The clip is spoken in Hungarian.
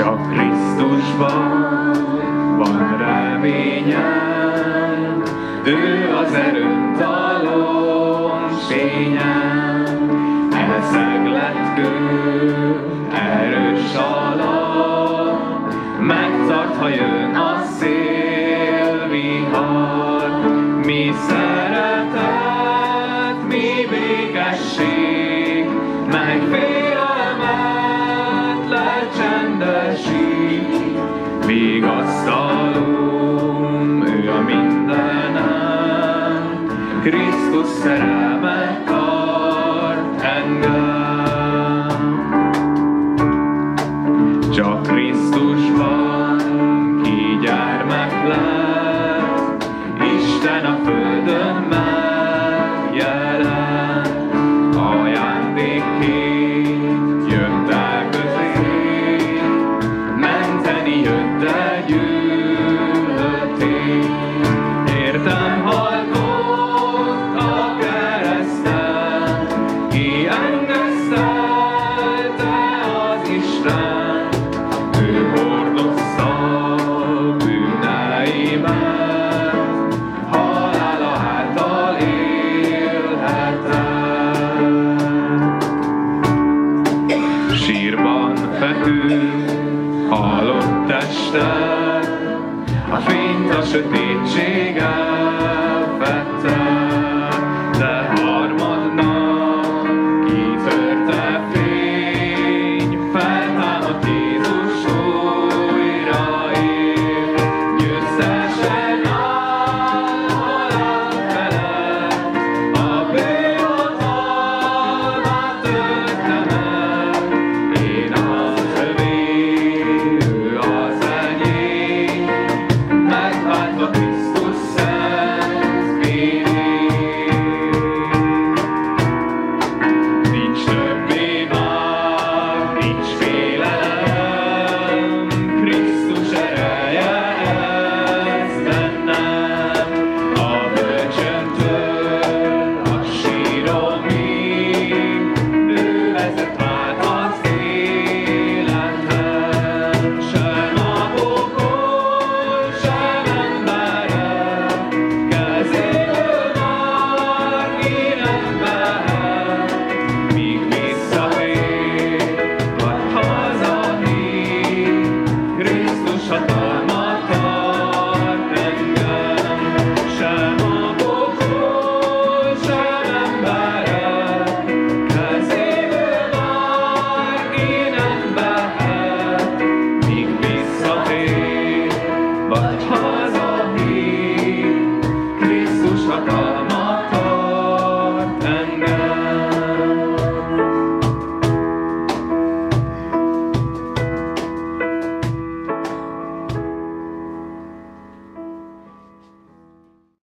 Csak Krisztusban van reményem, ő az erőtalom fényem, elszeglett kő, erős alap, megtart, ha jön a szélvihar. Mi szeretet, mi békesség, mely félelmet lecsendesít. Vigasztalom, ő a mindenem, Krisztus szerelme tart engem. Csak Krisztusban ki gyermek lett, Isten a földön megjelent. Ajándékként jött el közé, menteni jött el gyűlölték. Értem haltott a kereszten, ki engesztelte az Isten. Ő hordozta bűneimet, halála által élhetem. Sírban fekül halott testet, a fényt a sötétség elvette, de harmadnap kitörte fény, feltámadt Jézus újra él. Győztesen áll halál felett, a bűnhatalmát törte meg. Én az övé, ő az enyém, megváltva Krisztus szent vérén. Nincs többé már, nincs